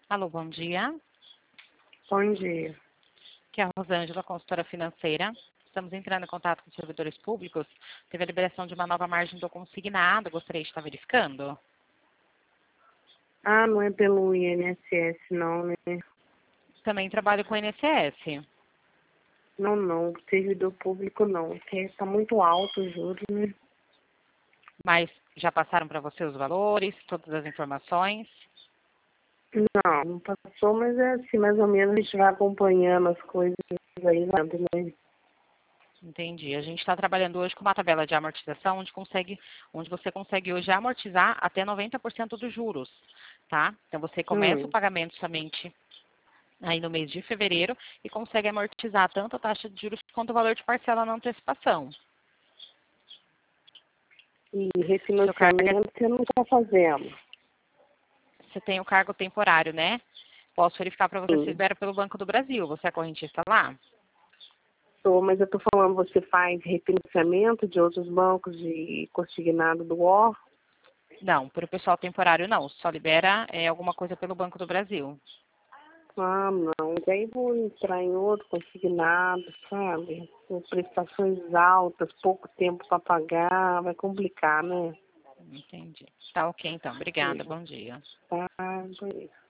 Alô, bom dia. Bom dia. Aqui é a Rosângela, consultora financeira. Estamos entrando em contato com os servidores públicos. Teve a liberação de uma nova margem do consignado. Gostaria de estar verificando? Ah, não é pelo INSS, não, né? Também trabalho com o INSS. Não. Servidor público não. Porque está muito alto o juros, né? Mas já passaram para você os valores, todas as informações? Não passou, mas é assim, mais ou menos a gente vai acompanhando as coisas aí, né? Entendi. A gente está trabalhando hoje com uma tabela de amortização onde você consegue hoje amortizar até 90% dos juros, tá? Então você começa o pagamento somente aí no mês de fevereiro e consegue amortizar tanto a taxa de juros quanto o valor de parcela na antecipação. E Seu cargo, refinanciamento você não está fazendo. você tem o cargo temporário, né? Posso verificar para você se Sim. libera pelo Banco do Brasil. Você é correntista lá? Mas eu estou falando, você faz refinanciamento de outros bancos de consignado do OR? Não, para o pessoal temporário não. Só libera alguma coisa pelo Banco do Brasil. Ah, não. E aí vou entrar em outro consignado, sabe? Com prestações altas, pouco tempo para pagar, vai complicar, né? Entendi. Tá ok então. Obrigada. Bom dia. Tá,